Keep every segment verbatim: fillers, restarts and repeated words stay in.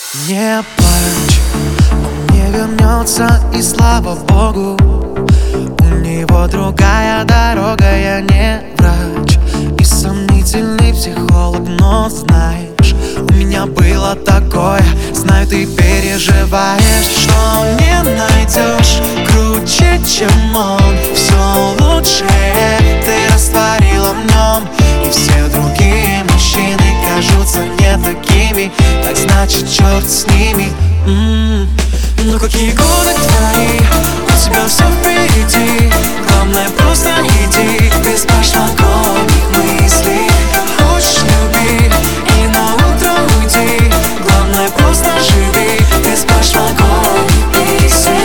Не плачь, он не вернется, и слава Богу. У него другая дорога, я не врач и сомнительный психолог, но знаешь, у меня было такое. Знаю, ты переживаешь, что не найдешь круче, чем он. Все лучшее ты растворила в нем, и все другие мужчины кажутся не такими. Так значит, черт с ними. М-м-м. Ну какие годы твои, у тебя все впереди. Главное, просто иди без прошлогодних мыслей. Хочешь, люби и на утро уйди. Главное, просто живи без прошлогодних песен.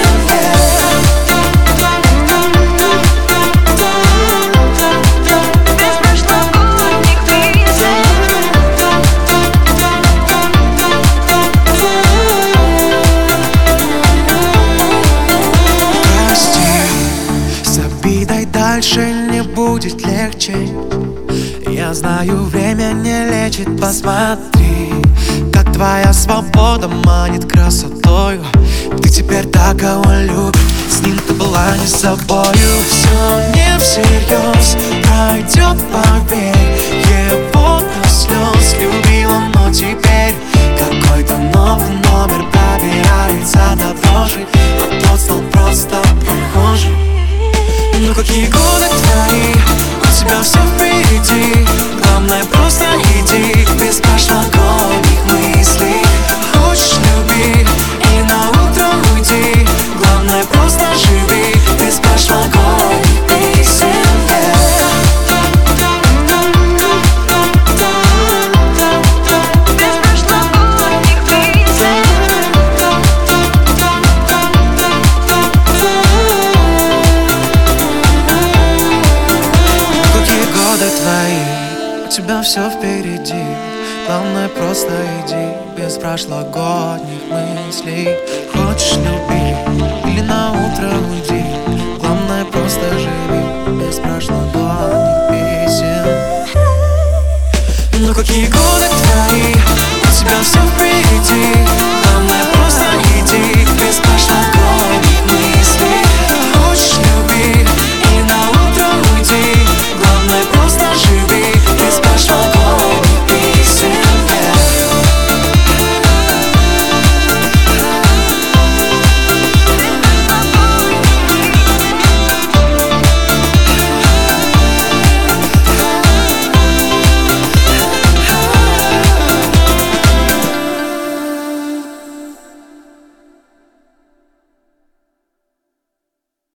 Дальше не будет легче. Я знаю, время не лечит. Посмотри, как твоя свобода манит красотою. Ты теперь так кого любишь, с ним ты была не собою. Все не всерьез, пройдет, поверь. Его до слез любила, но теперь какой-то новый номер пробирается до дрожи, а тот стал просто похожим. Ну какие годы твои, у тебя все впереди. Главное, просто иди без прошлогодних мыслей. Хочешь, люби и на утро уйди. Главное, просто живи без прошлогодних песен. Твои, у тебя все впереди. Главное, просто иди без прошлогодних мыслей. Хочешь, люби или на утро уйди. Главное, просто живи без прошлогодних песен. Ну какие годы твои.